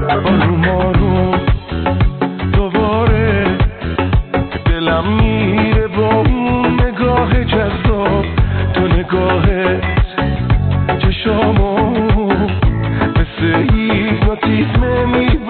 آروم آروم دوباره دلم میره با اون نگاه جذاب، تو نگاهت چشامو مثل هیپنوتیزم میبره